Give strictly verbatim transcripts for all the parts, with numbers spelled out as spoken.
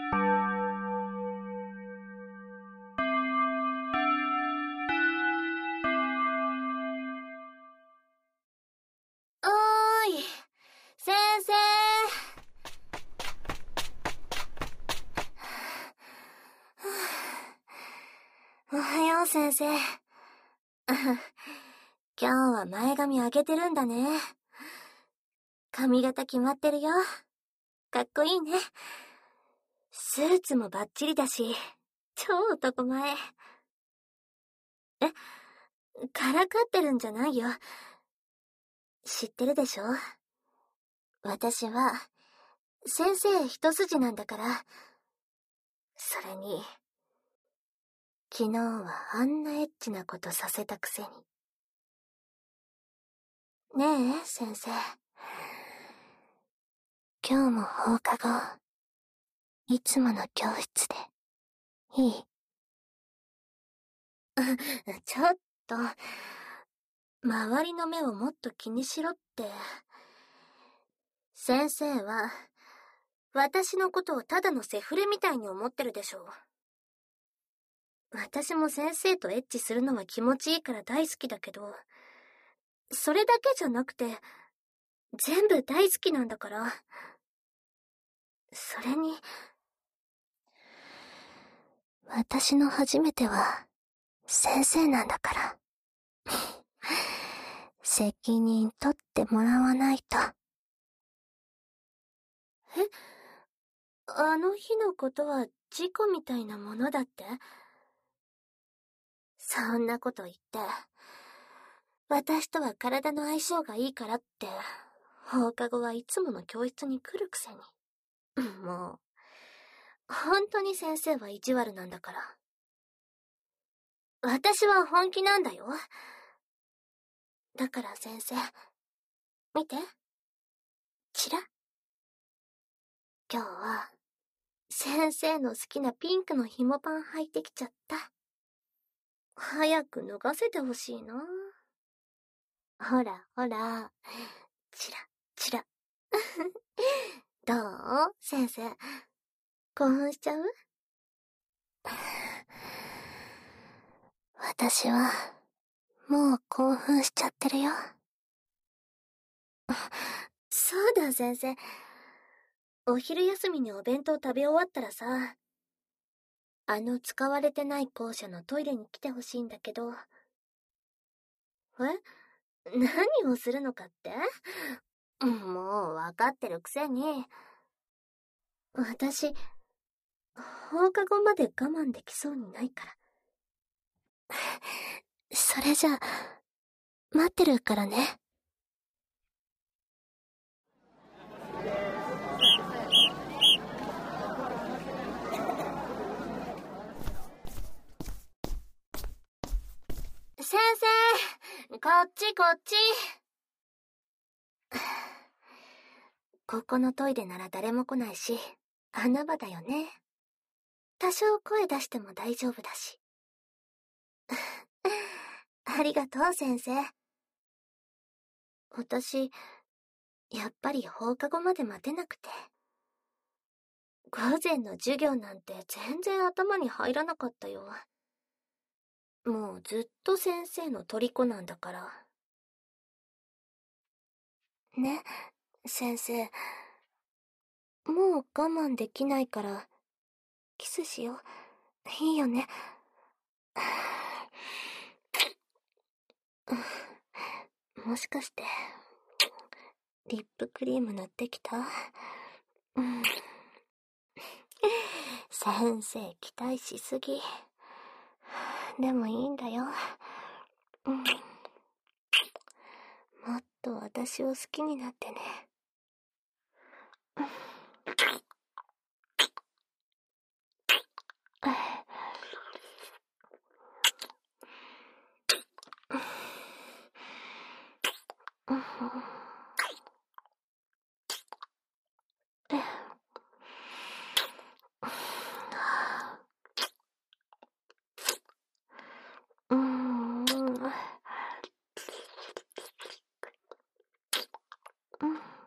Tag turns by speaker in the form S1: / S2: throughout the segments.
S1: おーい、先生。おはよう、先生。今日は前髪上げてるんだね。髪型決まってるよ。かっこいいね。スーツもバッチリだし、超男前。え、からかってるんじゃないよ。知ってるでしょ？私は、先生一筋なんだから。それに、昨日はあんなエッチなことさせたくせに。ねえ、先生。今日も放課後、いつもの教室で、いい？ちょっと、周りの目をもっと気にしろって。先生は、私のことをただのセフレみたいに思ってるでしょ。私も先生とエッチするのは気持ちいいから大好きだけど、それだけじゃなくて、全部大好きなんだから。それに、私の初めては、先生なんだから。責任取ってもらわないと。え？あの日のことは事故みたいなものだって？そんなこと言って、私とは体の相性がいいからって、放課後はいつもの教室に来るくせに。もう、本当に先生は意地悪なんだから。私は本気なんだよ。だから先生、見て。チラ。今日は、先生の好きなピンクの紐パン履いてきちゃった。早く脱がせてほしいな。ほらほら、チラ、チラ。どう？先生。興奮しちゃう？私は、もう興奮しちゃってるよ。そうだ、先生。お昼休みにお弁当食べ終わったらさ、あの使われてない校舎のトイレに来てほしいんだけど。え？何をするのかって？もうわかってるくせに。私、放課後まで我慢できそうにないから。それじゃあ、待ってるからね。先生、こっちこっち。ここのトイレなら誰も来ないし、穴場だよね。多少声出しても大丈夫だし。ありがとう、先生。私、やっぱり放課後まで待てなくて。午前の授業なんて全然頭に入らなかったよ。もうずっと先生の虜なんだから。ね、先生。もう我慢できないから、キスしよう。いいよね。もしかして、リップクリーム塗ってきた？うん。先生期待しすぎ。でもいいんだよ。うん。もっと私を好きになってね。うん。うん。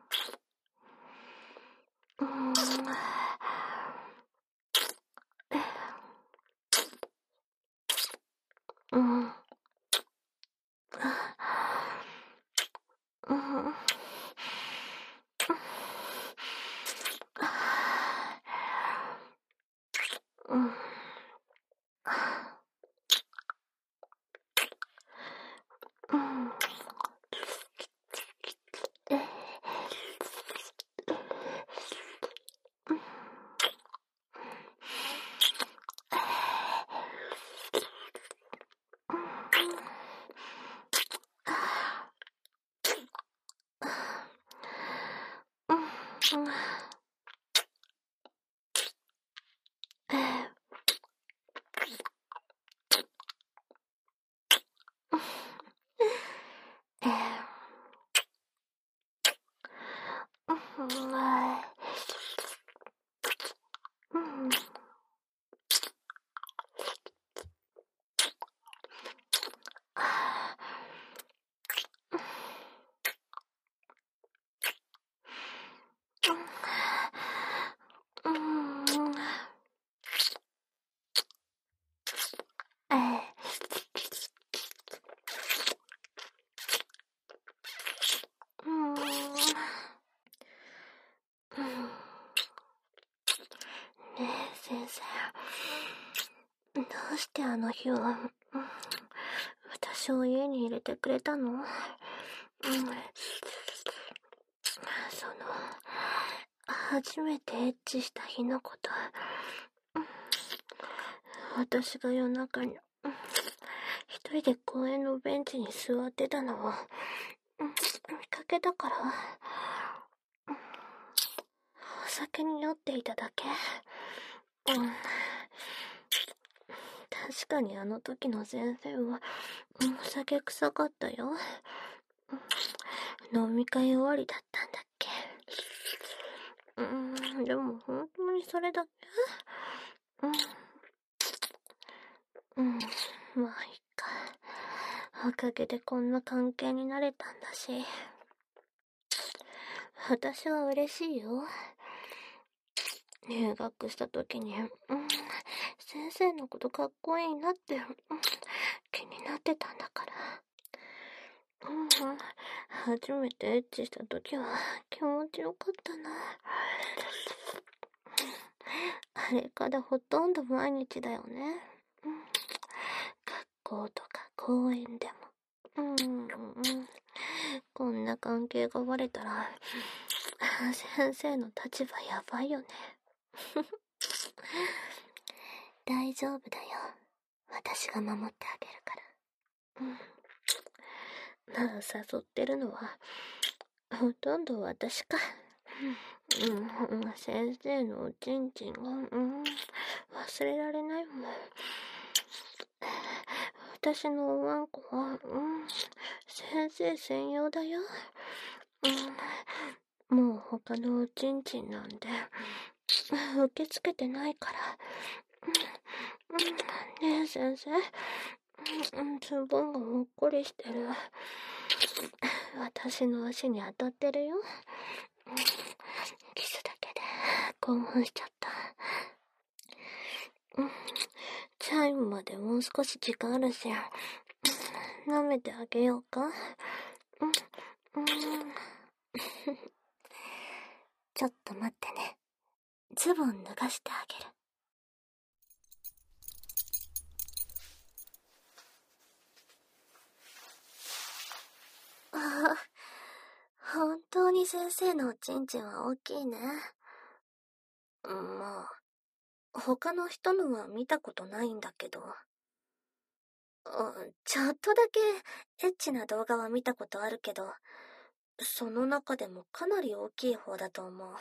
S1: うん。うん。ねえ、先生。どうしてあの日は、私を家に入れてくれたの？うん、その、初めてエッチした日のこと、私が夜中に、一人で公園のベンチに座ってたのを、見かけたから、お酒に酔っていただけ。うん、確かにあの時の先生は、お酒臭かったよ。飲み会終わりだったんだっけ。うん、でも本当にそれだけ。うん、うん、まあいいか。おかげでこんな関係になれたんだし、私は嬉しいよ。入学した時に、うん、先生のことかっこいいなって、うん、気になってたんだから。うん、初めてエッチした時は気持ちよかったな。あれからほとんど毎日だよね。うん、学校とか公園でも。うん、こんな関係がバレたら、先生の立場やばいよね。大丈夫だよ。私が守ってあげるから。うん。まあ、誘ってるのは、ほとんど私か。うん、先生のおちんちんが、うん、忘れられないもん。私のおわんこは、うん、先生専用だよ。うん、もう他のおちんちんなんで、受け付けてないから。うん、ねえ先生、うん、ズボンがもっこりしてる。私の足に当たってるよ。キスだけで興奮しちゃった。うん、チャイムまでもう少し時間あるし、舐めてあげようか。うん、うん、ちょっと待ってね。ズボン脱がしてあげる。あ、本当に先生のおちんちんは大きいね。まあ、他の人のは見たことないんだけど。ちょっとだけエッチな動画は見たことあるけど、その中でもかなり大きい方だと思う。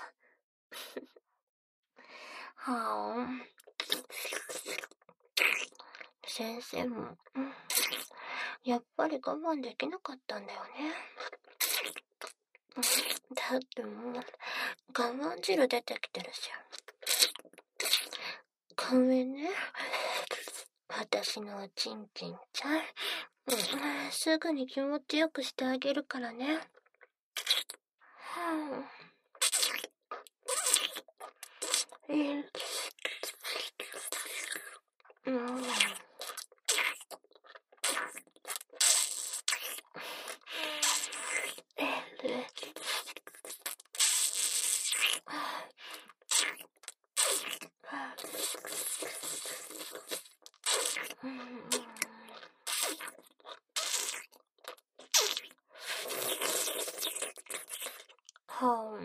S1: はあ。先生も、やっぱり我慢できなかったんだよね。だってもう、我慢汁出てきてるし。ごめんね。私のおちんちんちゃん。うん、すぐに気持ちよくしてあげるからね。はあ、えうん。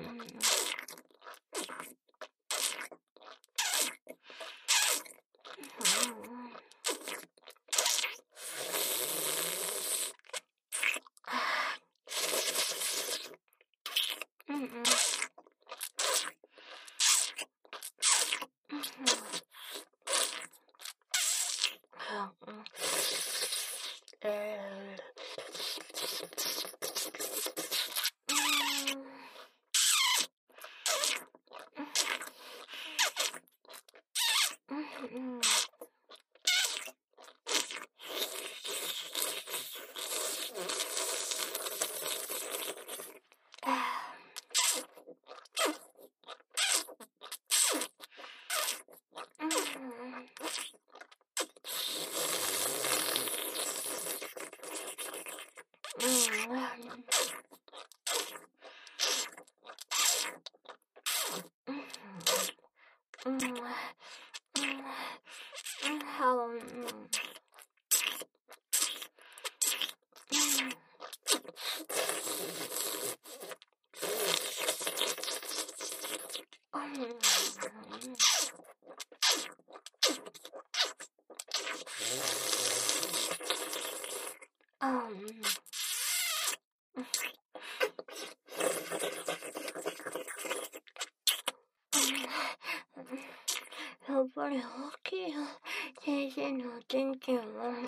S1: やっぱり大きいよ、先生のおちんちんは。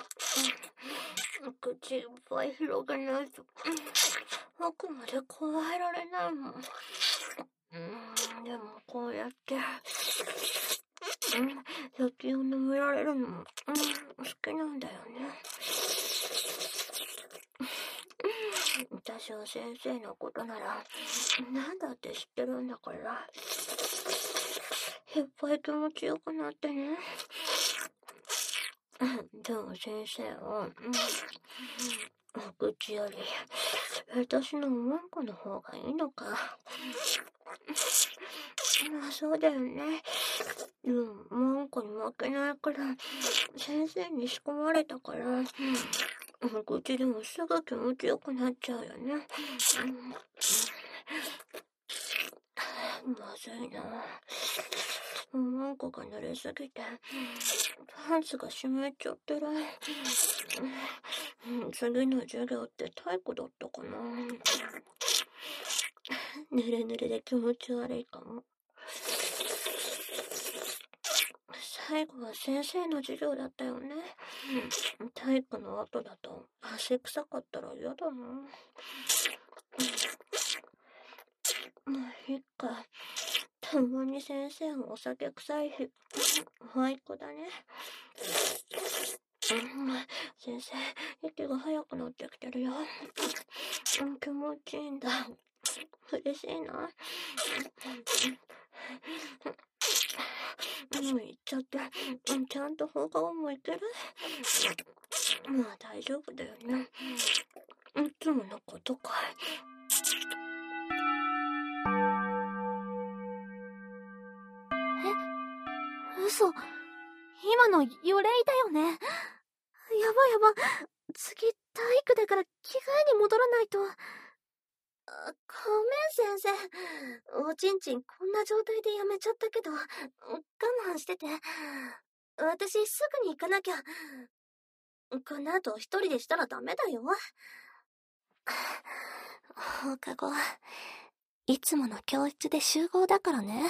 S1: 口いっぱい広げないと、奥まで加えられないもん。うん、でもこうやって、うん、先を舐められるのも、うん、好きなんだよね。私は先生のことなら、なんだって知ってるんだから、いっぱい気持ちよくなってね。でも先生は、うん、お口より、私のおまんこの方がいいのか。まあそうだよね。でも、おまんこに負けないから、先生に仕込まれたから、お口でもすぐ気持ちよくなっちゃうよね。まずいな。おまんこが濡れすぎて、パンツが湿っちゃってる。次の授業って体育だったかな。濡れ濡れで気持ち悪いかも。最後は先生の授業だったよね。体育の後だと汗臭かったら嫌だな。まあいいか。たまに先生もお酒臭い日、ワイコだね。先生、息が早くなってきてるよ。気持ちいいんだ。嬉しいな。もう行っちゃって、ちゃんと放課後も行ける？まあ大丈夫だよね。いつものことか。え？嘘。今の幽霊だよね。やばやば。次、体育だから着替えに戻らないと。ごめん先生。おちんちんこんな状態でやめちゃったけど、我慢してて。私すぐに行かなきゃ。この後一人でしたらダメだよ。放課後、いつもの教室で集合だからね。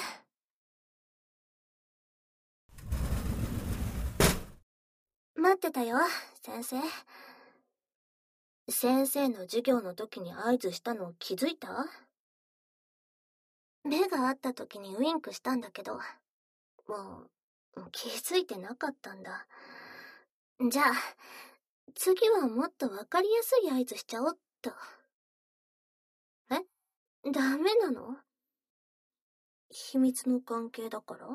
S1: 待ってたよ、先生。先生の授業の時に合図したの気づいた？目が合った時にウインクしたんだけど、もう気づいてなかったんだ。じゃあ、次はもっとわかりやすい合図しちゃおっと。え？ダメなの？秘密の関係だから？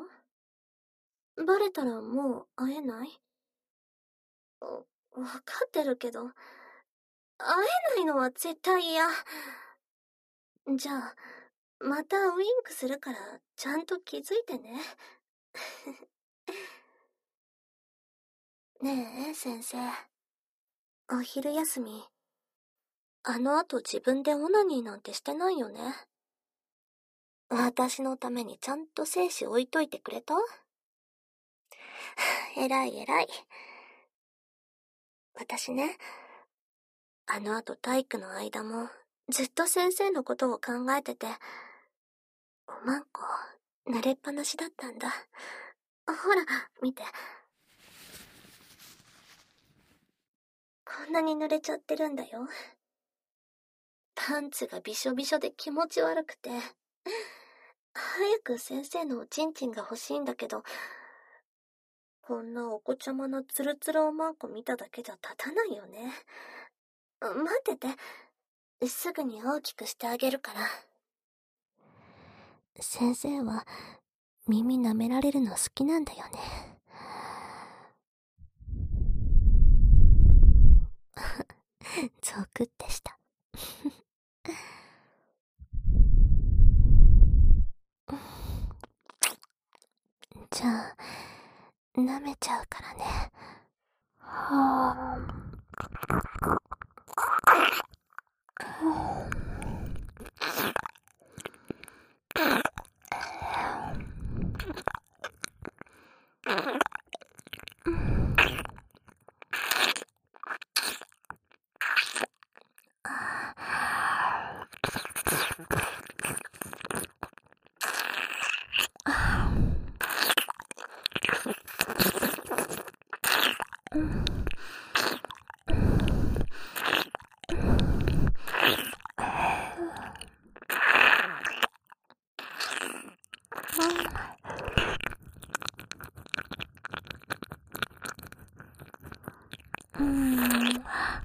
S1: バレたらもう会えない？わかってるけど、会えないのは絶対嫌。じゃあ、またウインクするから、ちゃんと気づいてね。ねえ、先生。お昼休み、あの後自分でオナニーなんてしてないよね。 私のためにちゃんと精子置いといてくれた？えらいえらい。私ね、あの後体育の間もずっと先生のことを考えてて、おまんこ濡れっぱなしだったんだ。ほら、見て。こんなに濡れちゃってるんだよ。パンツがびしょびしょで気持ち悪くて。早く先生のおちんちんが欲しいんだけど、こんなお子ちゃまなツルツルおまんこ見ただけじゃ立たないよね。待ってて。すぐに大きくしてあげるから。先生は耳舐められるの好きなんだよね。ゾクってした。じゃあ、舐めちゃうからね。はぁ。うん。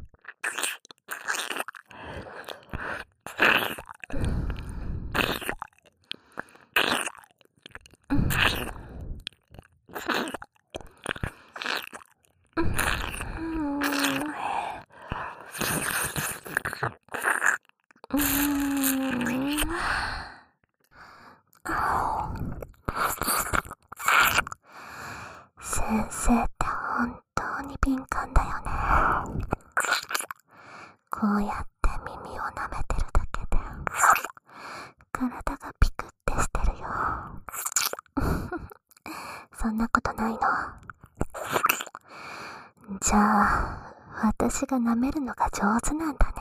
S1: 先生って本当に敏感だよね。こうやって耳を舐めてるだけで体がピクってしてるよ。そんなことないの？じゃあ私が舐めるのが上手なんだね。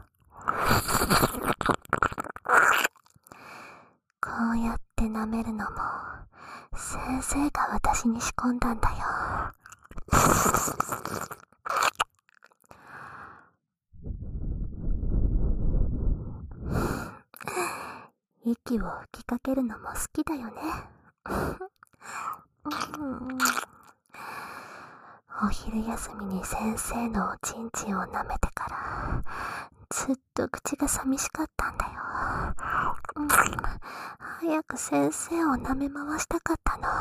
S1: こうやって舐めるのも先生が私に仕込んだんだよ。息を吹きかけるのも好きだよね。お昼休みに先生のおちんちんを舐めてからずっと口が寂しかったんだよ。うん、早く先生を舐め回したかったの。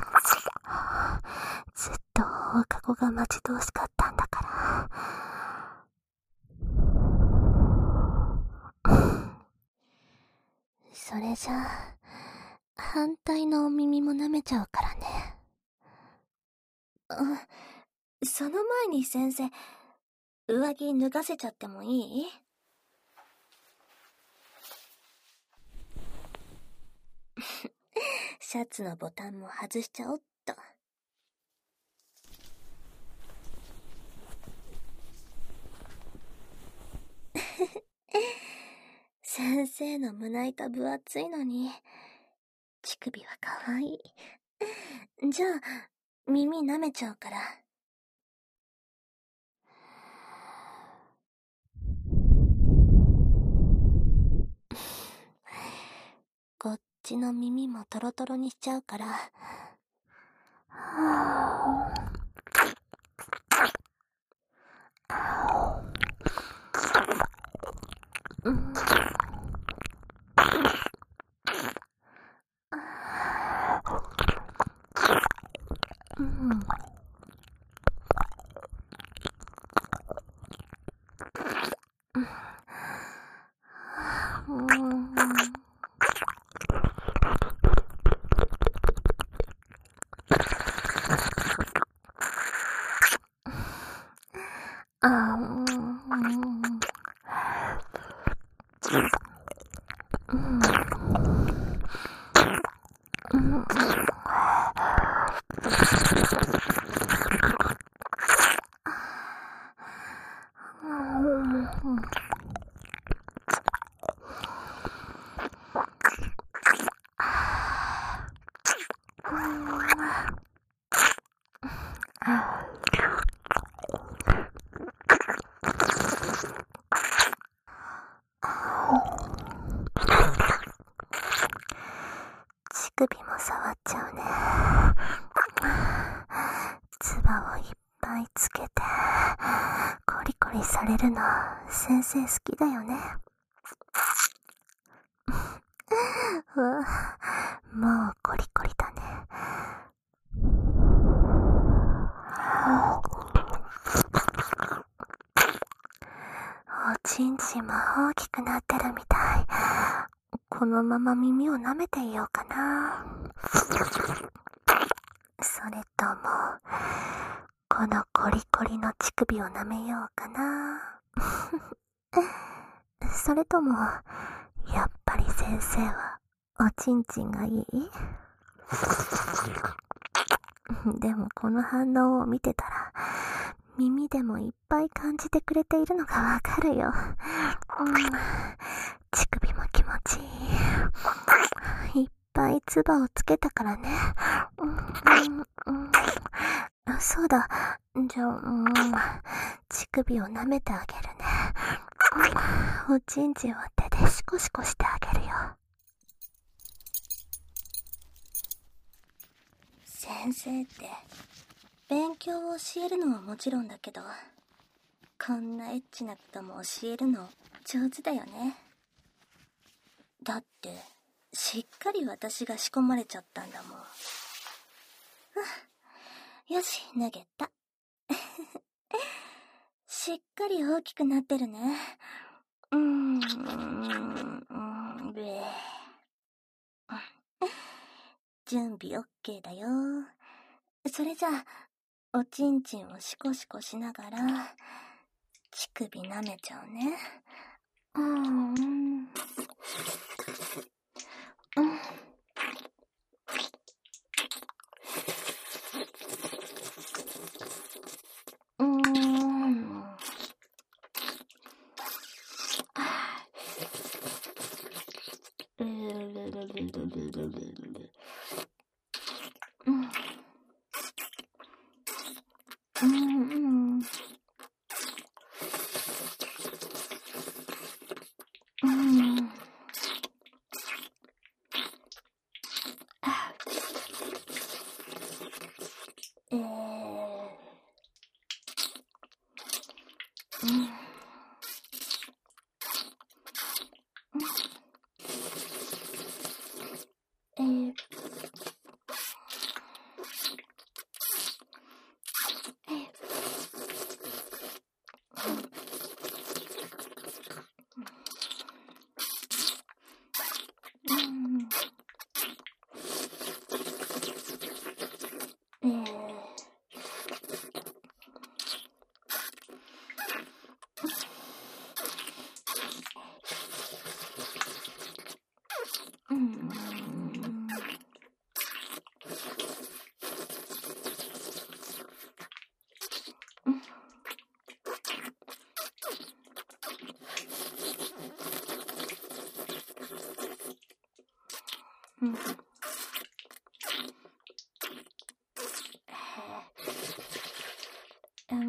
S1: ずっと放課後が待ち遠しかったんだから。それじゃあ反対のお耳も舐めちゃうからね。うん、その前に先生、上着脱がせちゃってもいい？シャツのボタンも外しちゃおっと。先生の胸板分厚いのに乳首は可愛い。じゃあ耳舐めちゃうから。こっちの耳もトロトロにしちゃうから。はぁ。うん。うん。あー、うん。 首も触っちゃうね。唾をいっぱいつけて、コリコリされるの、先生好きだよね。うわ、もうコリコリだね。おちんちんも大きくなってるみたい。このまま耳を舐めていようかな。それとも、このコリコリの乳首を舐めようかな。それとも、やっぱり先生はおちんちんがいい？でもこの反応を見てたら、耳でもいっぱい感じてくれているのがわかるよ。うん、乳首も気持ちいい。いっぱい唾をつけたからね。うんうんうん、そうだ。じゃあ、うん、乳首を舐めてあげるね。うん、おちんちんを手でシコシコしてあげるよ。先生って勉強を教えるのはもちろんだけど、こんなエッチなことも教えるの上手だよね。だってしっかり私が仕込まれちゃったんだもん。よし、投げた。しっかり大きくなってるね。うーん、うーん、べー。準備 OK だよ。それじゃあ、おちんちんをシコシコしながら、乳首舐めちゃうね。うーん。うん。うーん。うん。うん。えー。うん。えー。うん。うん。うん。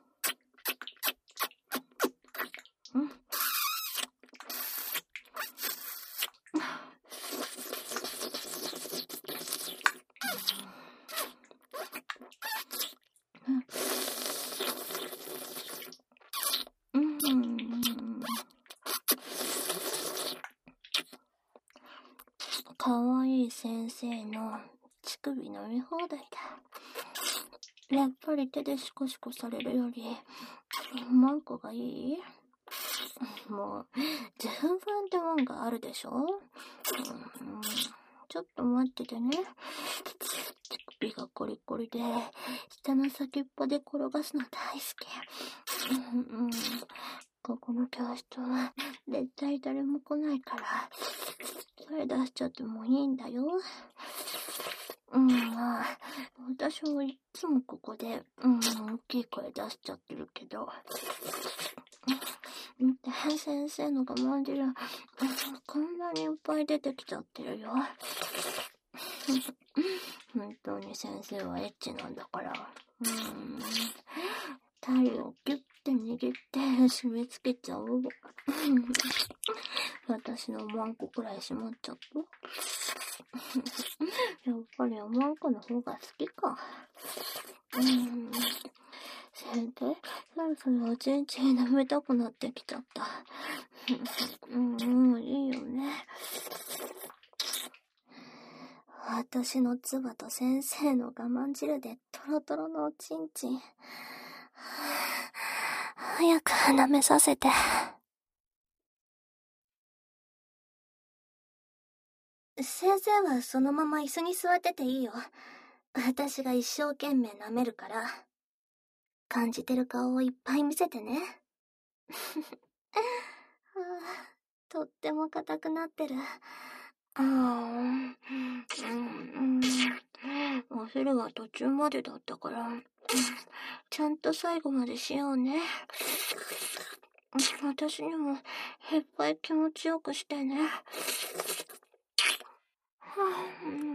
S1: かわいい先生の乳首飲み放題だ。やっぱり手でシコシコされるより、マンコがいい？もう、十分ってもんがあるでしょ？うん、ちょっと待っててね。乳首がコリコリで、下の先っぽで転がすの大好き。うんうん、ここの教室は絶対誰も来ないから、それ出しちゃってもいいんだよ。うん、まあ、私もいつもここで、うん、大きい声出しちゃってるけど。で、先生の我慢汁、こんなにいっぱい出てきちゃってるよ。本当に先生はエッチなんだから。うん。タイをギュッて握って締め付けちゃう。私のマンコくらいしまっちゃった。 やっぱり甘い子の方が好きか。うーん。先生、そろそろおちんちん舐めたくなってきちゃった。うん、うん、いいよね。私の唾と先生の我慢汁でトロトロのおちんちん。早く舐めさせて。先生はそのまま椅子に座ってていいよ。私が一生懸命舐めるから。感じてる顔をいっぱい見せてね。はあ、とっても硬くなってる。あー、うんうん、お昼は途中までだったから、ちゃんと最後までしようね。私にもいっぱい気持ちよくしてね。はあ、うん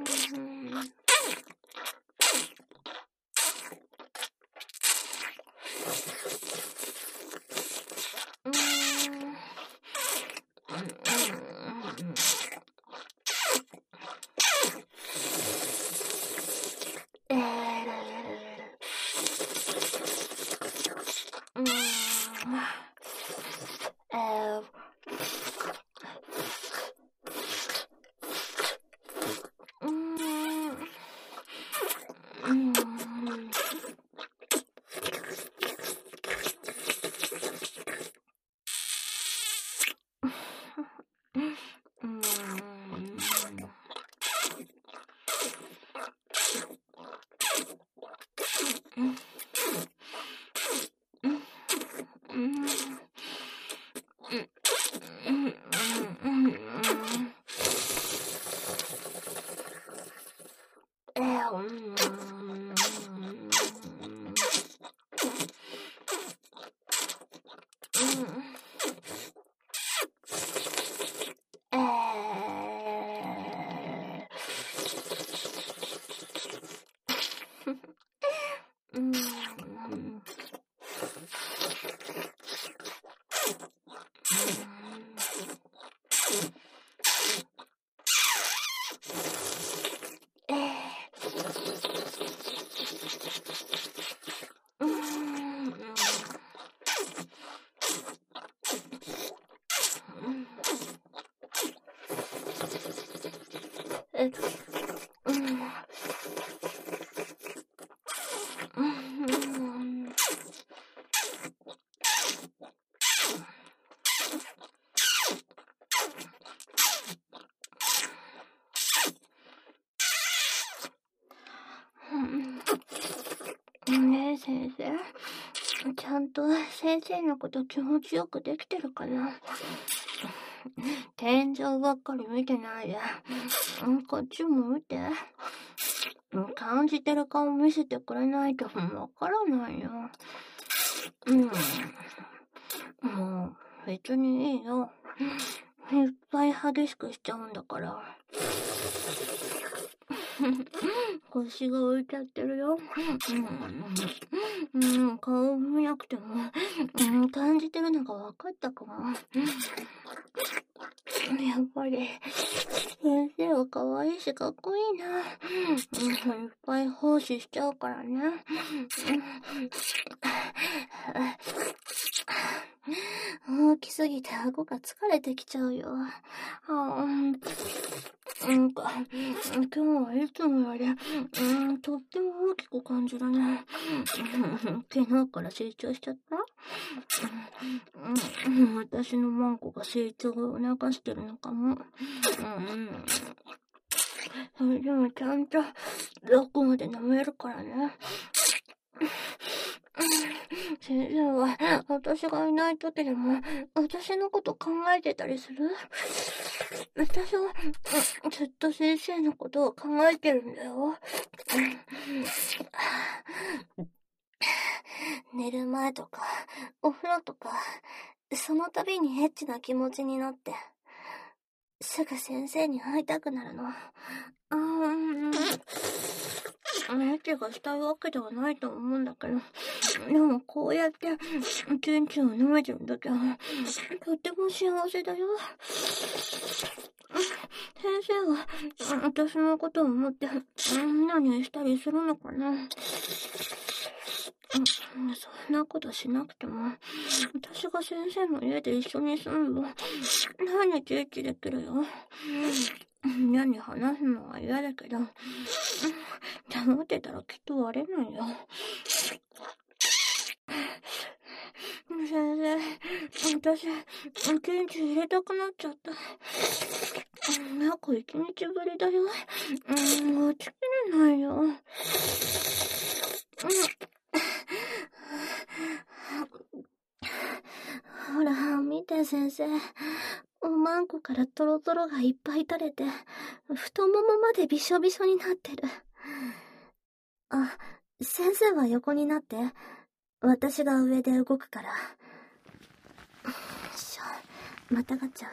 S1: ねえ先生、ちゃんと先生のこと気持ちよくできてるかな。天井ばっかり見てないで、こっちも見て。感じてる顔見せてくれないとわからないよ。うん。もう別にいいよ。いっぱい激しくしちゃうんだから。腰が浮いちゃってるよ。うん、うん、顔見なくても、うん、感じてるのが分かったかも。やっぱり先生は可愛いしかっこいいな。うん、いっぱい奉仕しちゃうからね。大きすぎて顎が疲れてきちゃうよ。あうんなんか、今日はいつもより、うん、とっても大きく感じるね。昨日から成長しちゃった、うん、私のマンコが成長を促してるのかも。うん、それでもちゃんとどこまで舐めるからね。先生は私がいない時でも私のこと考えてたりする？私はずっと先生のことを考えてるんだよ。寝る前とかお風呂とかその度にエッチな気持ちになってすぐ先生に会いたくなるの。あーエッチがしたいわけではないと思うんだけど、でもこうやってチンチンを舐めてる時はとっても幸せだよ。先生は私のことを思って、何したりするのかな。そんなことしなくても、私が先生の家で一緒に住むの、何日一できるよ。嫌に話すのは嫌だけど、黙ってたらきっと割れないよ。先生、私、現地入れたくなっちゃった。約一日ぶりだよ。待ちきれないよ。ほら、見て先生。おまんこからトロトロがいっぱい垂れて、太ももまでびしょびしょになってる。あ、先生は横になって。私が上で動くから。よいしょ、またがっちゃ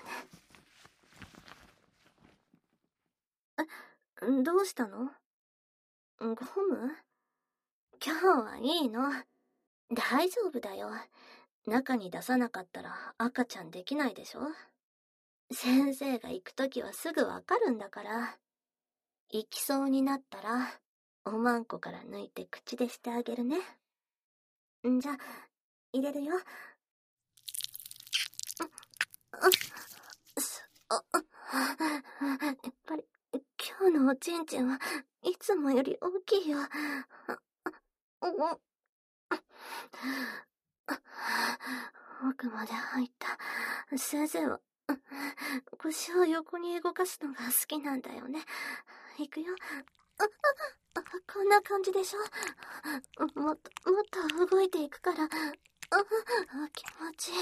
S1: うね。え、どうしたの？ゴム？今日はいいの。大丈夫だよ。中に出さなかったら赤ちゃんできないでしょ？先生が行くときはすぐわかるんだから。行きそうになったら、おまんこから抜いて口でしてあげるね。んじゃ、入れるよ。やっぱり、今日のおちんちんはいつもより大きいよ。奥まで入った。先生は、腰を横に動かすのが好きなんだよね。いくよ。こんな感じでしょ？もっと、もっと動いていくから、気持ちいい。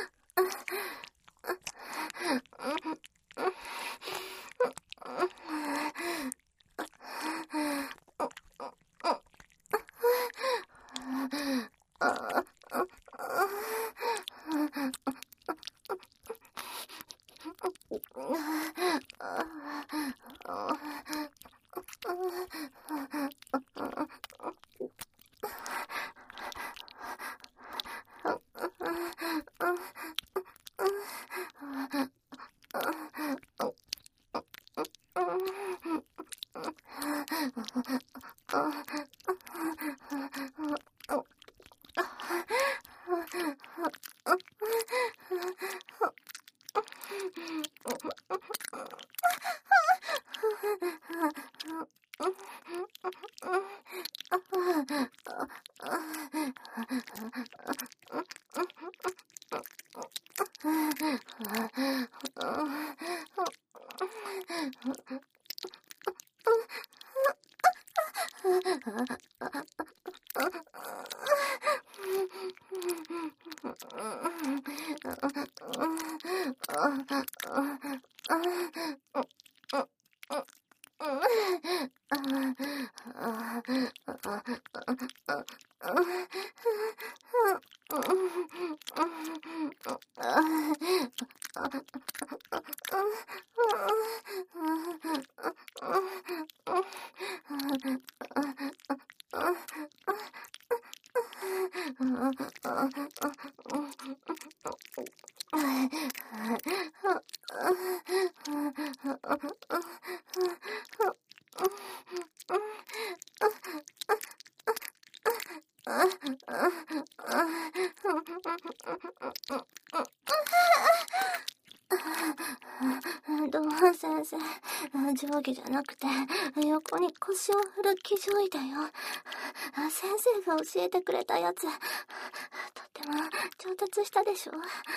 S1: どうも先生、上下じゃなくて横に腰を振る騎乗位だよ。先生が教えてくれたやつ、とっても上達したでしょ。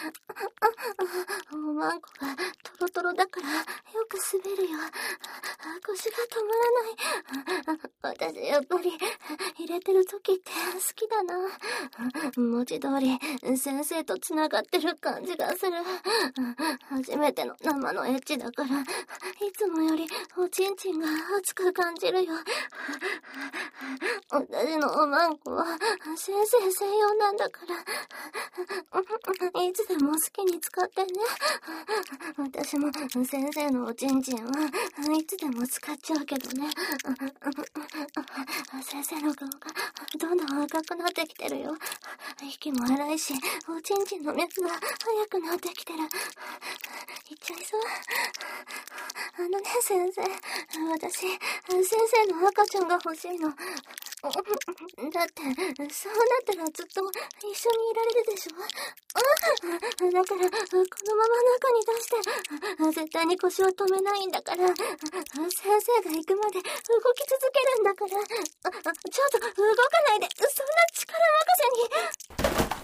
S1: おまんこがトロトロだからよく滑るよ。腰が止まらない。私やっぱり入れてる時って好きだな。文字通り先生とつながってる感じがする。初めての生のエッチだから、いつもよりおちんちんが熱く感じるよ。私のおまんこは先生専用なんだから、いつでも好きに使ってね。私も先生のおちんちんはいつでも使っちゃうけどね。先生の顔がどんどん赤くなってきてるよ。息も荒いし、おちんちんの熱が速くなってきてる。いっちゃいそう。 あのね、先生。私、先生の赤ちゃんが欲しいの。だって、そうなったらずっと一緒にいられるでしょ。だから、このまま中に出して、絶対に腰を止めないんだから、先生が行くまで動き続けるんだから、ちょっと動かないで、そんな力任せに。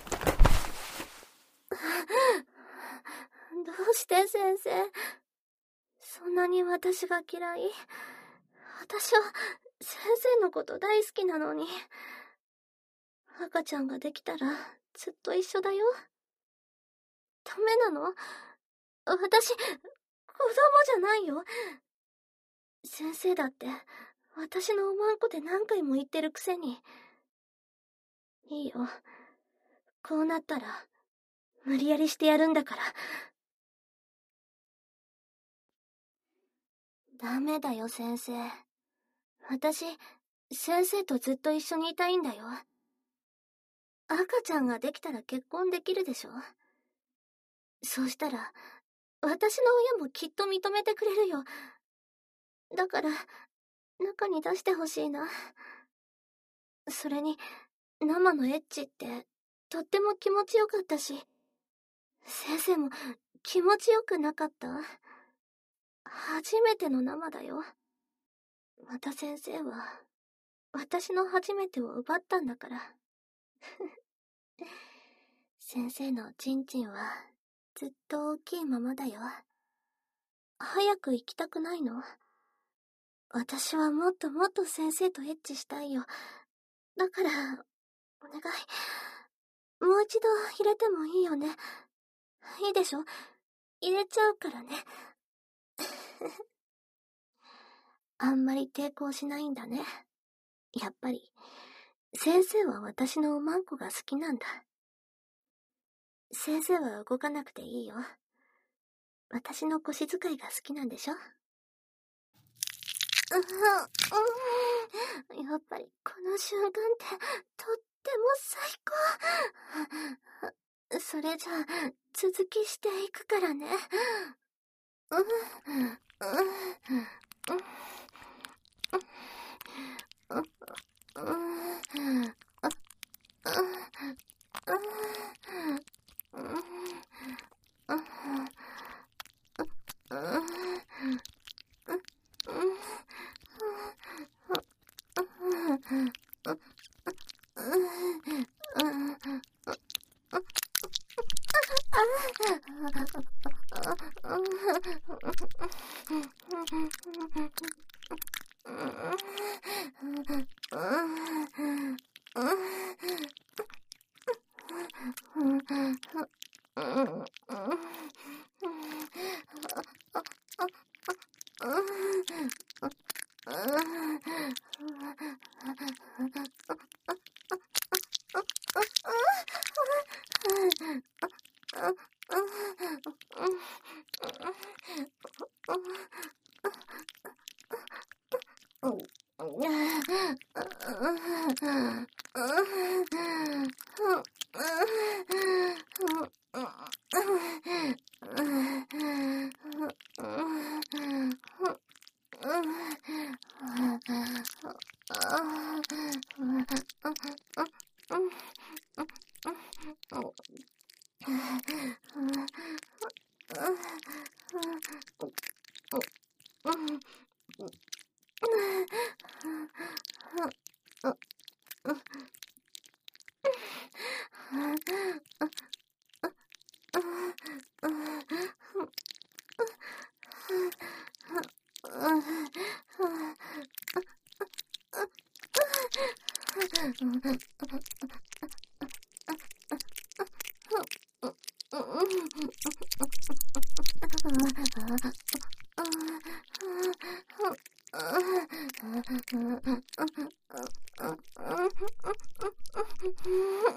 S1: どうして先生、そんなに私が嫌い？私は先生のこと大好きなのに。赤ちゃんができたらずっと一緒だよ。ダメなの？私、子供じゃないよ。先生だって私のおまんこで何回も言ってるくせに。いいよ。こうなったら無理やりしてやるんだから。ダメだよ、先生。私、先生とずっと一緒にいたいんだよ。赤ちゃんができたら結婚できるでしょ。そうしたら、私の親もきっと認めてくれるよ。だから、中に出してほしいな。それに、生のエッチって、とっても気持ちよかったし、先生も気持ちよくなかった？初めての生だよ。また先生は、私の初めてを奪ったんだから。先生のチンチンは、ずっと大きいままだよ。早く行きたくないの？私はもっともっと先生とエッチしたいよ。だから、お願い。もう一度入れてもいいよね。いいでしょ？入れちゃうからね。あんまり抵抗しないんだね。やっぱり、先生は私のおまんこが好きなんだ。先生は動かなくていいよ。私の腰使いが好きなんでしょ？うん、やっぱりこの瞬間ってとっても最高。それじゃあ続きしていくからね。うんうん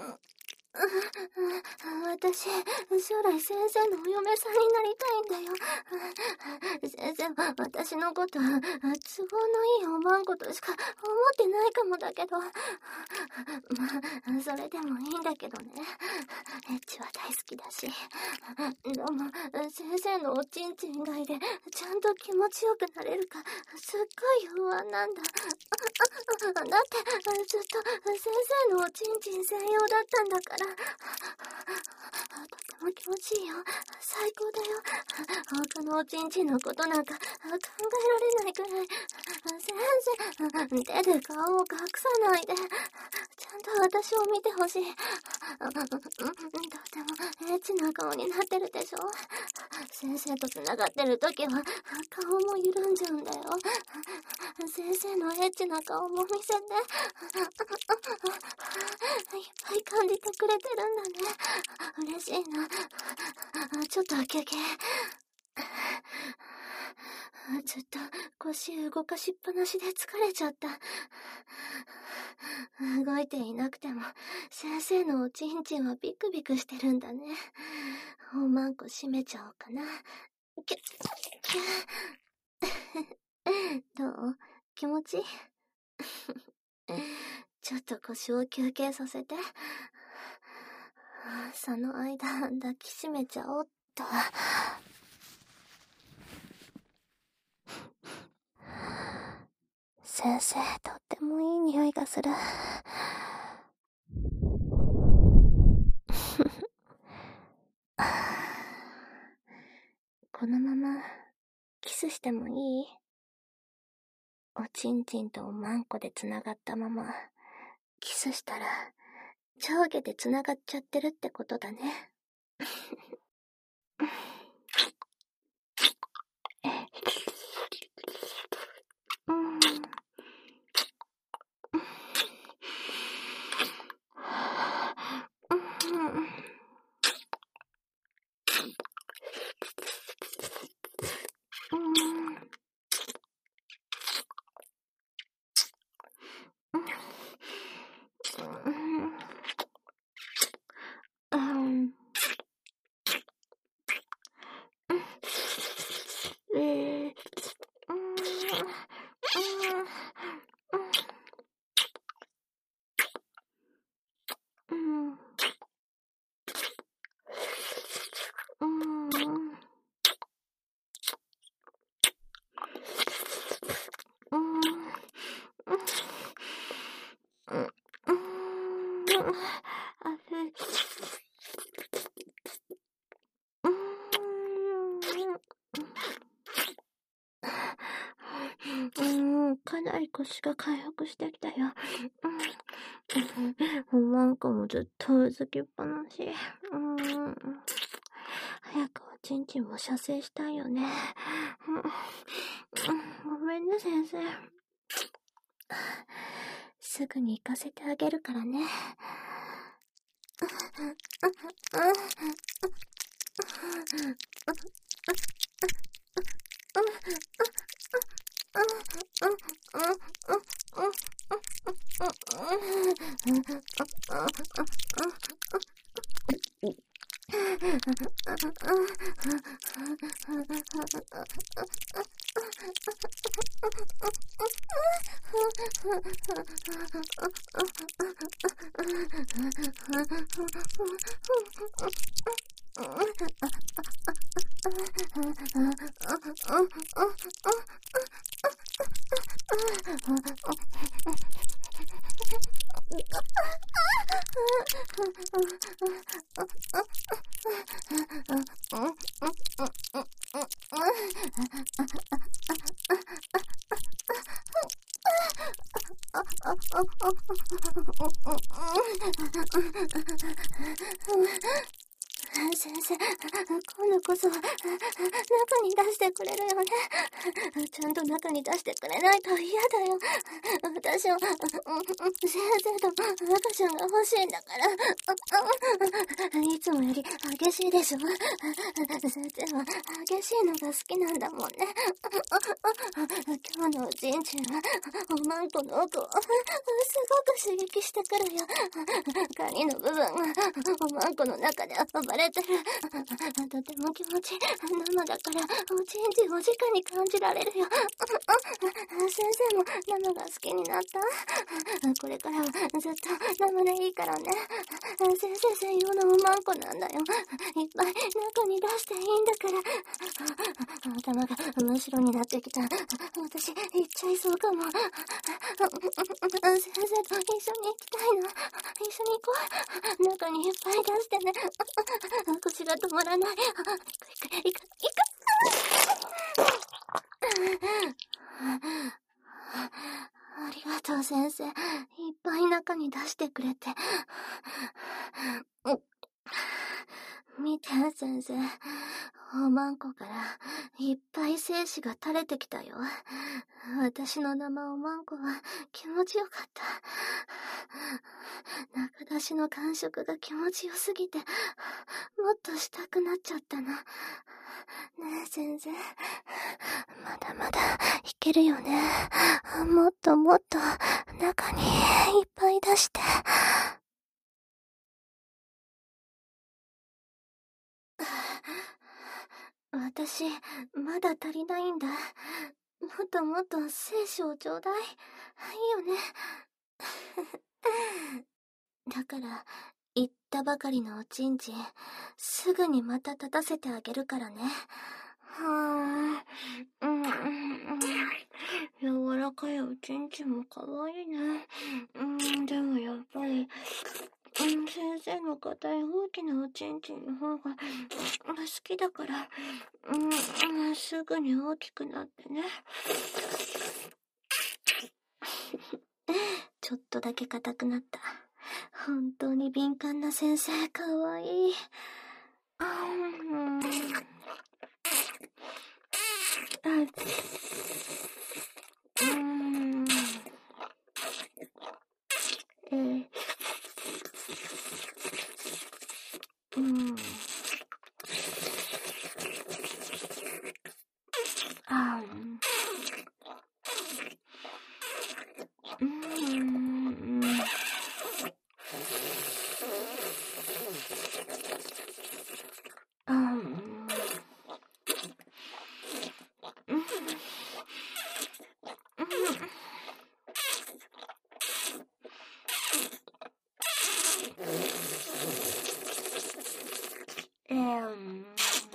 S1: 私、将来先生のお嫁さんになりたいんだよ。 先生は私のこと、都合のいいおまんことしか思ってないかもだけど、まあ、それでもいいんだけどね。エッチは大好きだし。でも、先生のおちんちん以外で、ちゃんと気持ちよくなれるか、すっごい不安なんだ。だって、ずっと先生のおちんちん専用だったんだから。とても気持ちいいよ。最高だよ。他のおちんちんのことなんか考えられないくらい。先生、手で顔を隠さないで。ちゃんと私を見てほしい。とてもエッチな顔になってるでしょ。先生と繋がってる時は顔も緩んじゃうんだよ。先生のエッチな顔も見せて。いっぱい感じてくれてるんだね。嬉しいな。ちょっと休憩。ずっと腰動かしっぱなしで疲れちゃった。動いていなくても先生のおちんちんはビクビクしてるんだね。おまんこ閉めちゃおうかな。キュッキュッどう？気持ちいい？ちょっと腰を休憩させて。その間抱きしめちゃおうっと。先生、とってもいい匂いがする。このままキスしてもいい？おちんちんとおまんこでつながったままキスしたら上下でつながっちゃってるってことだね。かなり腰が回復してきたよ。おまんこもずっとうずきっぱなし。うん、早くおちんちんも射精したいよね。ごめんね先生。すぐに行かせてあげるからね。先生、今度こそ中に出してくれるよね。ちゃんと中に出してくれないと嫌だよ。私は先生と赤ちゃんが欲しいんだから。いつもより激しいでしょ。先生は激しいのが好きなんだもんね。今日のおちんちんはおまんこの奥をすごく刺激してくるよ。カニの部分がおまんこの中で暴れれてる。とても気持ち、生だから、おちんちんを直に感じられるよ。先生も生が好きになった？これからはずっと生でいいからね。先生専用のおまんこなんだよ。いっぱい中に出していいんだから。頭が真っ白になってきた。私、行っちゃいそうかも。先生と一緒に行きたいの。一緒に行こう。中にいっぱい出してね。腰が止まらない。行く、行く、行く、ありがとう先生。いっぱい中に出してくれて。見て先生、おまんこからいっぱい精子が垂れてきたよ。私の生おまんこは気持ちよかった。中出しの感触が気持ちよすぎて、もっとしたくなっちゃったの。ねえ先生、まだまだいけるよね。もっともっと中にいっぱい出して。私、まだ足りないんだ。もっともっと精子をちょうだい。いいよね。だから、言ったばかりのおちんちん、すぐにまた立たせてあげるからね。はぁ、うんうんうん、柔らかいおちんちんもかわいいね。うん、でもやっぱり、うん、先生の硬い大きなおちんちんの方が好きだから、うん、すぐに大きくなってね。ちょっとだけ硬くなった。本当に敏感な先生、かわいい。あー、うん、あ、うん、えー、うん、あ、うん、うん、あ、うん、えー、うん、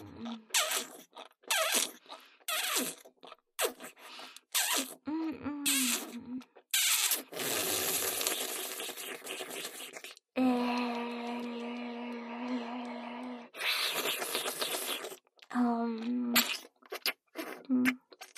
S1: えー、あ、うん、うん、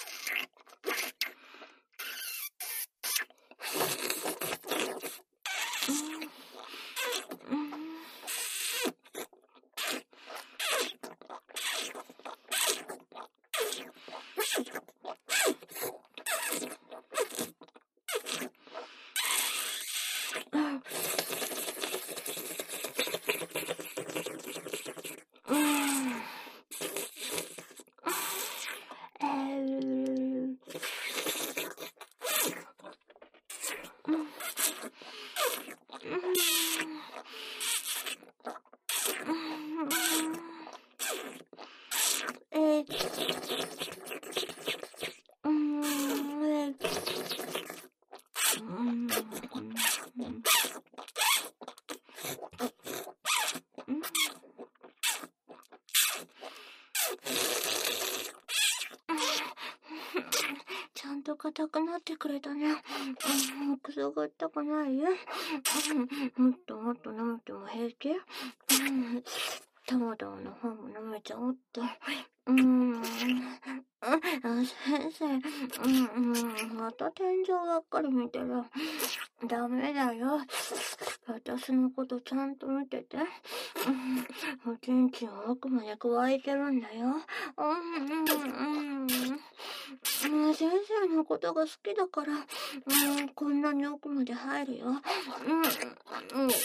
S1: ちゃんと硬くなってくれたね。もうくすぐったくないよ。もっともっと舐めても平気？タマダの方も舐めちゃおうっと。うーん。あ、先生、うんうん、また天井ばっかり見てる。ダメだよ。私のことちゃんと見てて。うん、おちんちんは奥まで加えてるんだよ。うんうんうん。先生のことが好きだから、うん、こんなに奥まで入るよ。うんうん。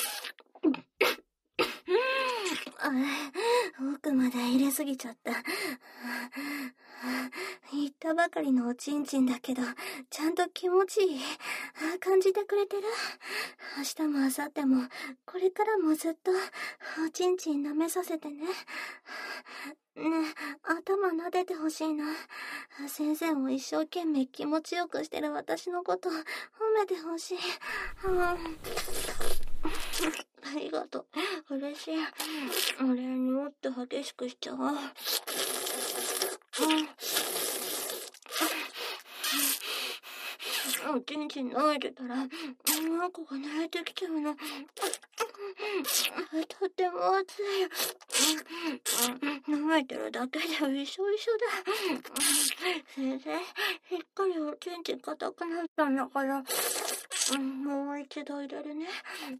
S1: 奥まで入れすぎちゃった。 言ったばかりのおちんちんだけど、ちゃんと気持ちいい感じてくれてる？明日も明後日も、これからもずっと、おちんちん舐めさせてね。ねえ、頭撫でてほしいな。先生も一生懸命気持ちよくしてる私のこと褒めてほしい。うん、ありがとう。嬉しい。俺にもっと激しくしちゃおう。うんおちんちん舐めてたら、うんこが泣いてきちゃうの。とっても熱い。舐めてるだけでびしょびしょだ。先生、しっかりおちんちん硬くなったんだから、うん、もう一度入れるね。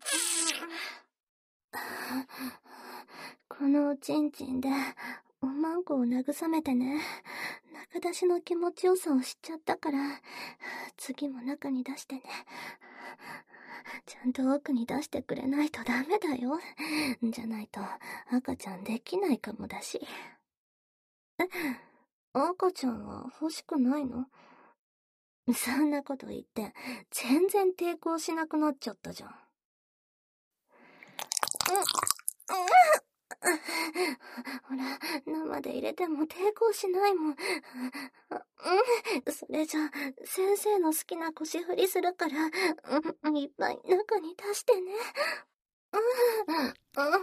S1: このおちんちんで、おまんこを慰めてね。中出しの気持ちよさを知っちゃったから、次も中に出してね。ちゃんと奥に出してくれないとダメだよ。じゃないと赤ちゃんできないかもだし。え、赤ちゃんは欲しくないの？そんなこと言って、全然抵抗しなくなっちゃったじゃん。うん、うんほら、生で入れても抵抗しないもん。うん、それじゃ、先生の好きな腰振りするから、うん、いっぱい中に出してね。うん、うん、うん、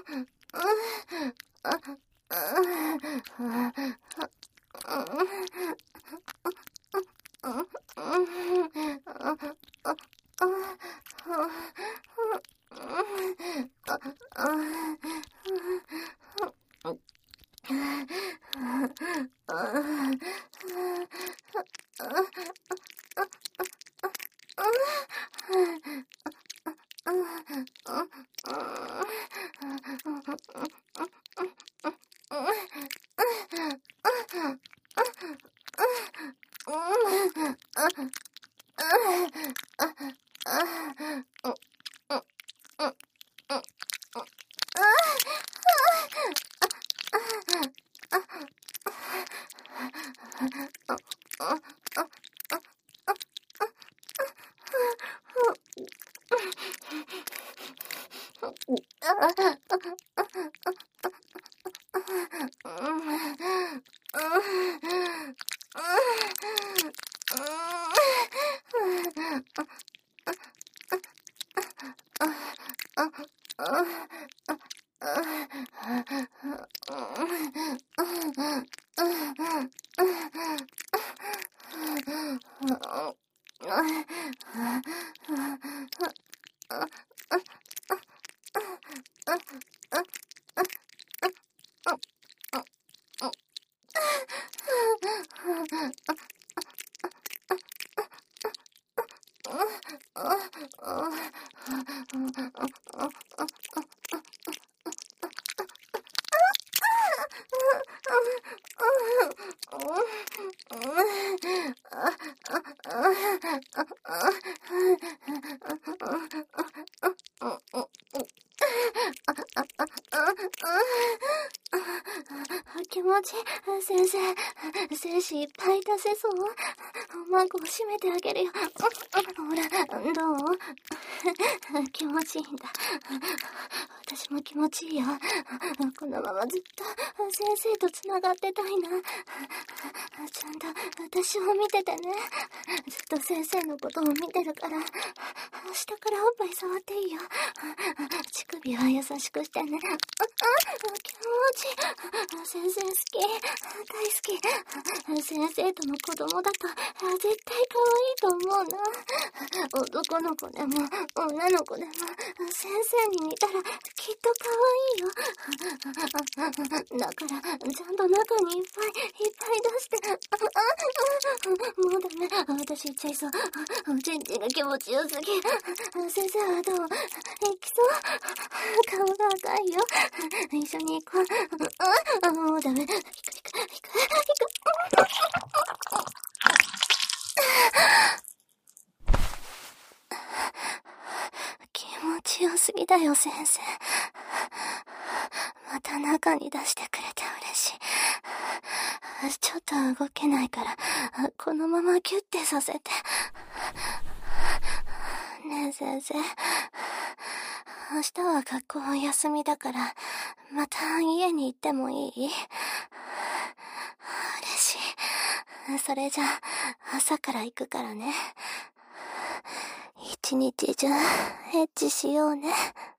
S1: 気持ち、先生、精子いっぱい出せそう？おまんこを閉めてあげるよ。ほら、どう？気持ちいいんだ。私も気持ちいいよ。このままずっと先生とつながってたいな。ちゃんと私を見ててね。ずっと先生のことを見てるから、下からおっぱい触っていいよ。乳首は優しくしてね。気持ちいい。先生好き。大好き。先生との子供だと絶対可愛いと思うな。男の子でも女の子でも先生に似たらきっと可愛いよ。だからちゃんと中にいっぱいいっぱい出して。もうダメ。私言っちゃいそう。おちんちんが気持ちよすぎ。先生はどう？行きそう？顔が赤いよ。一緒に行こう。もうダメ。行く行く行く行く。気持ちよすぎだよ、先生。また中に出してくれて嬉しい。 ちょっと動けないから、このままギュッてさせて。ねえ先生、明日は学校休みだから、また家に行ってもいい？嬉しい。それじゃ、朝から行くからね。一日中、エッチしようね。